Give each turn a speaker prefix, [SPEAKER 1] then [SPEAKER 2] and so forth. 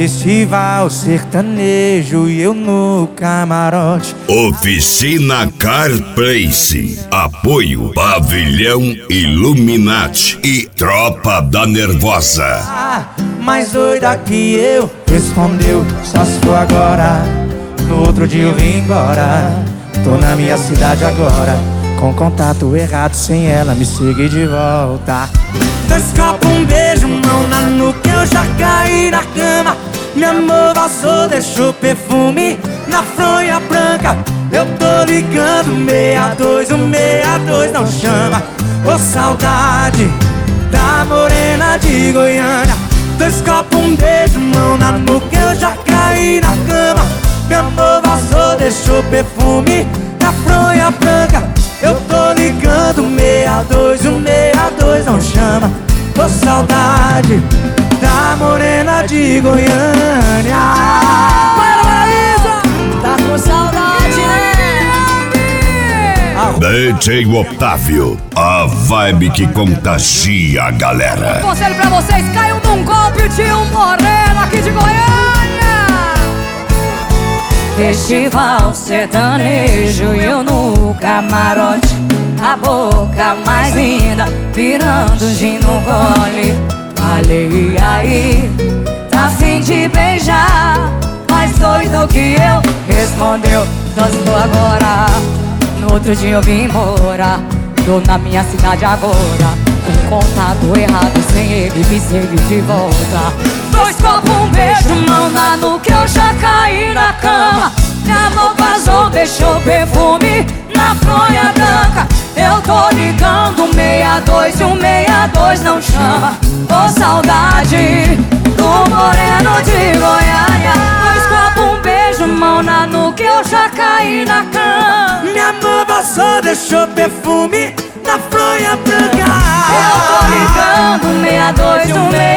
[SPEAKER 1] Festival sertanejo e eu no camarote.
[SPEAKER 2] Oficina Car Place. Apoio Pavilhão Illuminati e Tropa da Nervosa.
[SPEAKER 1] Mais doida que eu, respondeu, só se for agora. No outro dia eu vim embora. Tô na minha cidade agora, com contato errado, sem ela me seguir de volta. 2 copos, um beijo, mão na nuca, eu já caí na cama. Meu amor vazou, deixou perfume na fronha branca. Eu tô ligando 62, o 62 não chama. Ô saudade da morena de Goiânia. 2 copos, um beijo, mão na nuca, eu já caí na cama. Meu amor vazou, deixou perfume na fronha branca. Eu tô ligando 62, o 62 não chama. Ô saudade da morena de Goiânia.
[SPEAKER 3] Para, Paraíso! Tá com saudade, né?
[SPEAKER 2] DJ Otávio, a vibe que contagia a galera.
[SPEAKER 3] Conselho pra vocês, caiam num golpe de um moreno aqui de Goiânia. Festival sertanejo e eu no camarote. A boca mais linda, virando gin no gole. Falei, e aí, tá afim de beijar? Mais doido que eu, respondeu, só se for agora. No outro dia eu vim embora. Tô na minha cidade agora, com contato errado, sem ele me segue de volta. 2 copos, um beijo, mão na nuca, eu já caí na cama. Minha mão vazou, deixou perfume na fronha branca. Eu tô ligando 62 e o 62 não chama. Ô saudade do moreno de Goiânia. 2 copos, um beijo, mão na nuca, eu já caí na cama.
[SPEAKER 1] Minha mão vazou, deixou perfume na fronha branca.
[SPEAKER 3] Eu tô ligando 62 e o 62